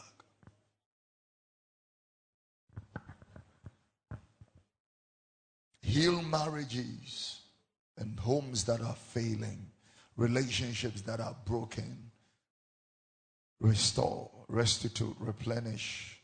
Heal marriages and homes that are failing, relationships that are broken. Restore, restitute, replenish.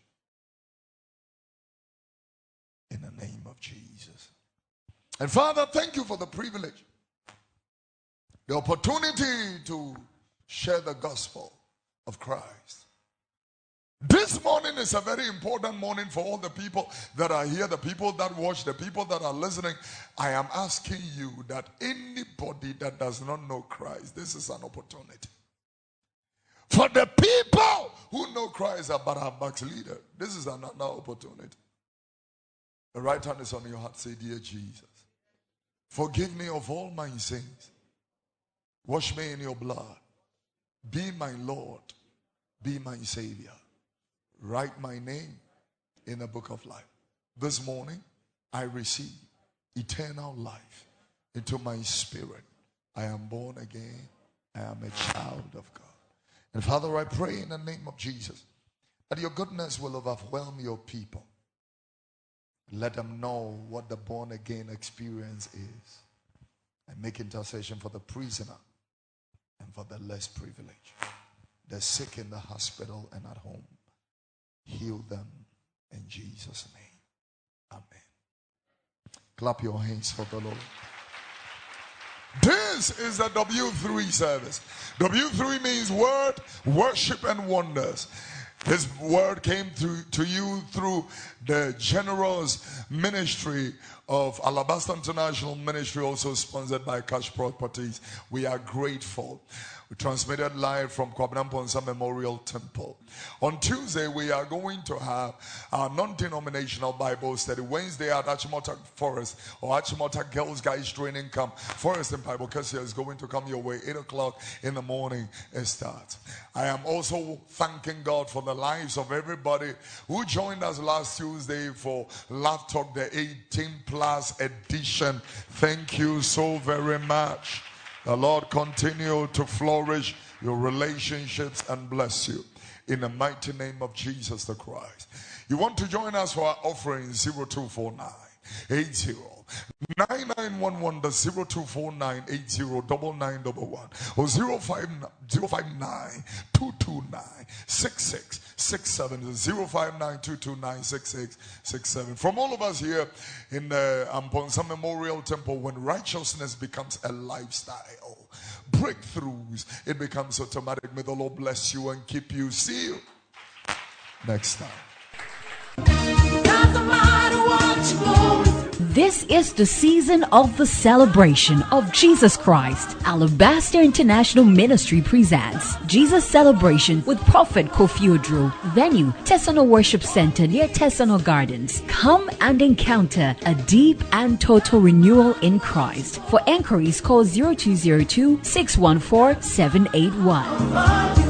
In the name of Jesus. And Father, thank you for the privilege, the opportunity to share the gospel of Christ. This morning is a very important morning for all the people that are here, the people that watch, the people that are listening. I am asking you that anybody that does not know Christ, this is an opportunity. For the people who know Christ are but are backsliders, this is another opportunity. The right hand is on your heart. Say, dear Jesus, forgive me of all my sins. Wash me in your blood. Be my Lord. Be my Savior. Write my name in the book of life. This morning, I receive eternal life into my spirit. I am born again. I am a child of God. And Father, I pray in the name of Jesus that your goodness will overwhelm your people. Let them know what the born again experience is. And make intercession for the prisoner and for the less privileged, the sick in the hospital and at home. Heal them in Jesus' name. Amen. Clap your hands for the Lord. This is the W3 service. W3 means word, worship, and wonders. This word came to you through the generous ministry of Alabaster International Ministry, also sponsored by Cash Properties. We are grateful. We transmitted live from Kwabena Mponsa Memorial Temple. On Tuesday, we are going to have our non-denominational Bible study. Wednesday at Achimota Forest or Achimota Girls Guys Training Camp. Forest in Bible Cassia is going to come your way. 8 o'clock in the morning it starts. I am also thanking God for the lives of everybody who joined us last Tuesday for Love Talk, the 18+ edition. Thank you so very much. The Lord continue to flourish your relationships and bless you in the mighty name of Jesus the Christ. You want to join us for our offering 0249 80 9911, the 0249 80 9911 or 059 229 6667, 059 229 6667. From all of us here in the Mponsa Memorial Temple, when righteousness becomes a lifestyle, breakthroughs, it becomes automatic. May the Lord bless you and keep you. See you next time. Doesn't matter what you're going through. This is the season of the celebration of Jesus Christ. Alabaster International Ministry presents Jesus Celebration with Prophet Kofi Odro. Venue, Tesano Worship Center near Tesano Gardens. Come and encounter a deep and total renewal in Christ. For enquiries, call 0202 614 781.